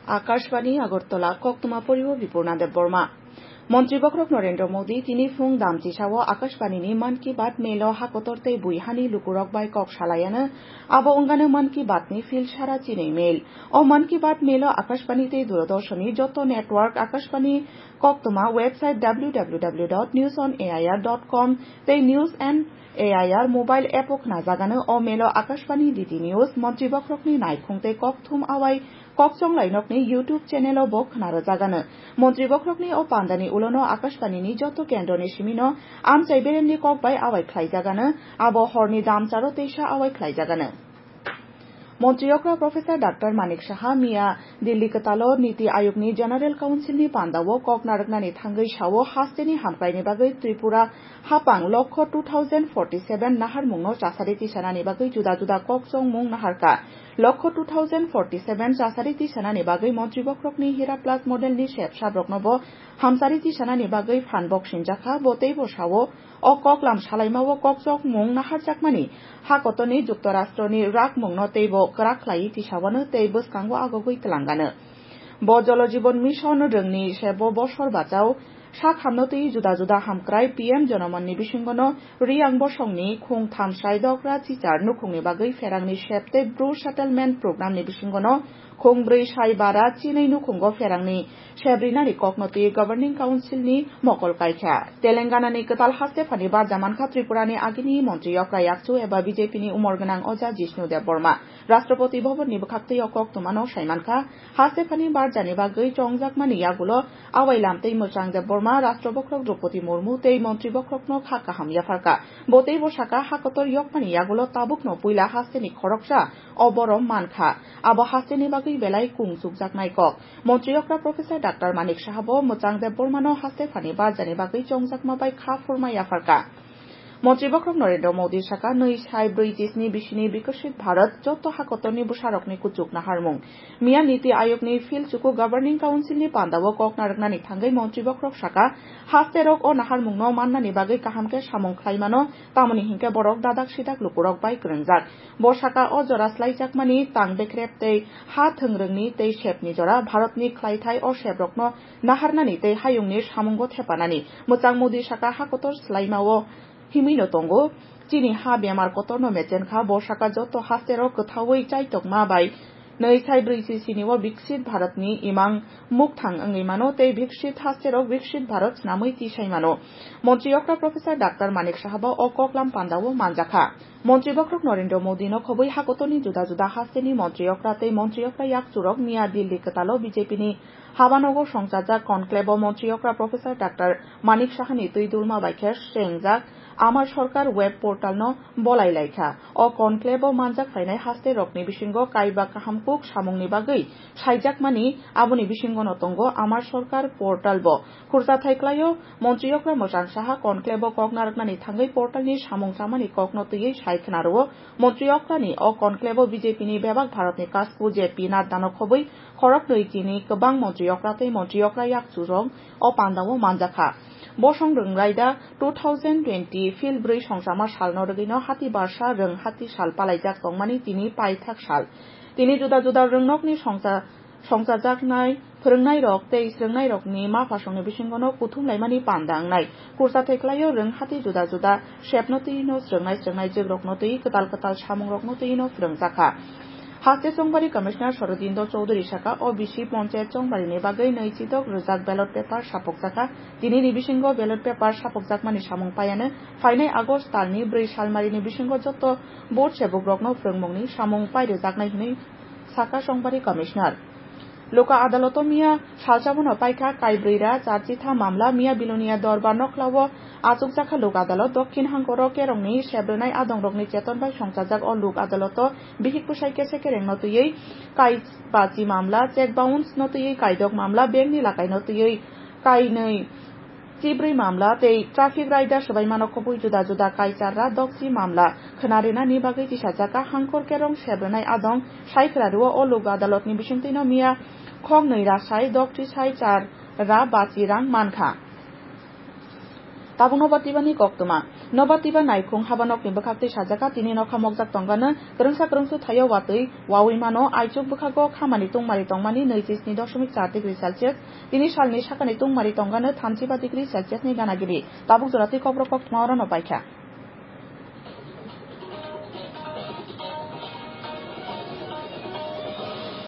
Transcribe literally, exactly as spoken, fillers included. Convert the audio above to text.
आकाशवाणी আগরতলা কক্তমা পরিব বিপূর্ণা দেববর্মা মন্ত্রীবক্রক নরেন্দ্র মোদী তিনি ফুং দামচিসাও আকাশবাণীনি মান কি বাত মেল হাকতরতে বুইহানি লুকুরক বাই কক সালায়ানো আবো অঙ্গানো মান কি বাতনি ফিল সারা চিনেই মেল ও মান কি বাত মেল আকাশবাণীতে দূরদর্শনী যত নেটওয়ার্ক আকাশবাণী কক্তমা website W W W dot news on AIR dot com তে নিউজ এন্ড এআইআর মোবাইল অ্যাপক নাজাগানো ও মেল আকাশবাণী ডিডি নিউজ মন্ত্রীবক্রকনি নাইখুংতে ককথুম আওয়াই ককচং লাইনকনি ইউটিউব চ্যানেল ও বক নারজাগানো মন্ত্রীবক্রকনি ও পান্দানি উলনো আকাশবাণীনি যত কেন্দ্রনি সিমিনো আমচাই বেরেমনি ককবাই আওয়াই খ্লাইজাগানো আবো হরনি দামচারো তেইসা আওয়াই খ্লাইজাগানো মন্ত্রীয়করা প্রফেসর ডাক্তার মানিক সাহা মিয়া দিল্লি কতালো নীতি আয়োগনি জেনারেল কাউন্সিলনি পান্দাও কক নারকনানি থাঙ্গৈ সাও হাস্তেনি হামক্রাইনি বাগৈ ত্রিপুরা হাপাং lakh two thousand forty seven নাহার মুংনো চাসারি তিসানানি বাগৈ জুদা জুদা ককচং মুং নাহারকা lakh two thousand forty seven চাসারি তিসানানি বাগৈ মন্ত্রীবক্রকনি হীরা প্লাস মডেলনি শেপ সাব্রকনব হামসারি তিসানানি বাগৈ ফানবক সিনজাখা বতেই বসাও ও ককলাম সালাইমাও ককচক মুং নাহার চাকমানি হাকতনি যুক্তরাষ্ট্রনি রাক মুংনো তেইব করাख्লাই তিসাওয়ানো তেই বসকাঙ্গো আগগৈ তলাঙ্গানো ব জলজীবন মিশন রংনি সেব বছর বাঁচাও সাত হামনতেই জুদা জুদা হামক্রাই পিএম জনমননি বিসিঙ্গনো রিয়াং বসংনি খুং থামসাই দকরা চিচার নুখুংনি বাগৈ ফেরাংনি সেবতে ব্রু সেটেলমেন্ট প্রোগ্রামনি বিসিঙ্গনো খুং ব্रै সাই বারা চিनै নুখুঙ্गो फेरांनि सेब्रिनानि ककनति गवर्निं काउन्सिलनि मकल कायखा तेलेंगानानि कताल हास्तेफानि बारजामानखा त्रिपुरानि आगिनि मन्त्री अक्रा याकचु एबा बीजेपीनि उमरगोनां अजा जिष्णु देबबर्मा राष्ट्रपति भवननि बखाक्तै कक्तमानो साइमानखा हास्तेफानि बारजानि बागै चंगजाकमानि यागुलो आवाइलामतै मोजां देबबर्मा राष्ट्रबक्रक द्रौपदी मुर्मु तै मन्त्री बक्रकनो खाकाहाम याफारका बतै बसाका हाकतर यकमानि यागुलो ताबुकनो पुइला हास्तेनि खरकसा अबरम मानखा आबो हास्तेनि बागै बेलाय कुंजुक जाकनाय कक मन्त्रीयकरा प्रफेसर डाक्तार मानिक साहाबो मोजां देबबर्मानो हास्तेफानि बारजानि बागै चंगजाकमाबाय खा फुरमा याफारका मन्त्रीबक्रक नरेंद्र मोदी साका नै साय ब्रैजिस्नि बिसिनि विकसित भारत जत हाकतरनि बुसारकनि कुचुक नाहारमुं मिया नीति आयोगनि फिल चुकु गवर्निं काउन्सिलनि पान्दावो कक नारकनानि थांगै मन्त्रीबक्रक साका हास्तेरक ओ नाहारमुंनो माननानि बागै काहामके सामुं ख्लाइमानो तामनि हिंके बरक दादाक सिदाक लुकुरक बाय ग्रोंजाक ब साका अ जरास्लाइजाकमानि तांबेख्रेब तै हा थोंरोंनि तै शेपनि जरा भारतनि ख्लाइथाय अ शेबरकनो नाहारनानि तै हायुंनि सामुंगो थेपानानि मोजां मोदी साका हाकतर स्लाइमावो हिमिनो तंगो चीनी हा बेमार कतरनो मेचेनखा बसाका जत हास्तेरो कथावै चाइतक माबाय नै साय ब्रैजिसिनि विकसित भारतनि इमां मुक्थां अंगैमानो तै विकसित हास्तेरो विकसित भारत नामै तिसाइमानो मन्त्रीयकरा प्रफेसर डाक्तार मानिक साहाबो अ ककलाम पान्दावो मानजाखा मन्त्रीबक्रक नरेंद्र मोदीनो खबै हाकतनि जुदा जुदा हास्तेनि मन्त्रीयकरा तै मन्त्रीयकरा याकचुरक मिया दिल्ली कतालो बीजेपीनि हाबानगर संसारजाक कनक्लेव मन्त्रीयकरा प्रफेसर डाक्तार मानिक साहानि तैदुरमा बायखेर सेंजाक आमार सरकार वेब पोर्टालनो बलायलायखा अ कनक्लेव मानजाक फायनाय हास्ते रकनि बिसिंगो काइबा काहामकुक सामुंनि बागै साइजाकमानि आबुनि बिसिंगनो तंगो आमार सरकार पोर्टालबो खुरजा थाइख्लायो मन्त्रीयकरा मोजां साहा कनक्लेव कक नारकनानि थांगै पोर्टालनि सामुं सामानि ककनो तैयै साइखनारो मन्त्रीयकरानि अ कनक्लेव बीजेपीनि बेबाक भारतनि कासपु जेपि नाद्दानो खबै खरक नैतिनि गोबां मन्त्रीयकरातै मन्त्रीयकरा याकचुरं अ पान्दावो मानजाखा बसं रोंरायदा टू थाउजेंड ट्वेंटी फिल ब्रै संसामा सालनो रगैनो हाती बारसा रों हाती साल पालायजाक तंमानि तिनि पाइथाक साल तिनि जुदा जुदा रोंनकनि संसाजाकनाय फोरोंनाय रक तै स्रोंनाय रकनि माफासंनि बिसिंगनो कुथुमलायमानि पान्दांनाय कुरसा थेख्लायो रों हाती जुदा जुदा शेपनो तैनो स्रोंनाय स्रोंनाय जोगरकनो तै कताल कताल सामुं रकनो तैनो फोरोंजाखा हास्ते चंबारी कमिशनार शरदिंदर चौधरी साका अ बिसि पंचायत चंबारीनि बागै नैजिदक रोजाक बेलट पेपार सापकजाखा दिनैनि बिसिंगो बेलट पेपार सापकजाकमानि सामुं पायानो फायनाय आगस्ट दाननि ब्रै सालमारिनि बिसिंगो जत बोर्ड सेबकरकनो फोरोंमुंनि सामुं पायरोजाकनाय हिनै साका चंबारी कमिशनार लोका आदालतो मिया सालसाबनो पाइखा काइब्रैरा चारचिथा मामला मिया बिलोनिया दरबार नखलावो आचुकजाखा लोक आदाলত दक्षिण हांकर केरंनि सेब्रनाय आदंरकनि चेतनबाय संसाजाक अ लोक आदाলত बिहिक पुसाय केसे केरें नतुयै काइबाची मामला चेक बाउंस नतुयै काइदक मामला बेंकनि लाकाय नतुयै काइनै चिब्रै मामला तै ट्राफिक राइडार सबायमानो खबै जुदा जुदा काइचाररा दक्सि मामला खोनारेना नि बागै तिसाजाका हांकर केरं सेब्रनाय आदं साइखरारुओ अ लोक आदालतनि बिसिंतैनो मिया खग नैरा साय दक्टि साय चार रा बाचि रां मानखा ताबुनो बातिबानि कक्तमा nobatiba naikung habanok ni bkhakti sajaka tini no khamokjak tongkano krungsa krungsu thayo watui wawi mano aichuk bkhago khamani tungmari tongmani nineteen dashmic four degree celsius tini salni sakani tungmari tongkano thirty-five degree celsius ni ganagiri tabuk jorati kobrok kok tmaoro no paikha.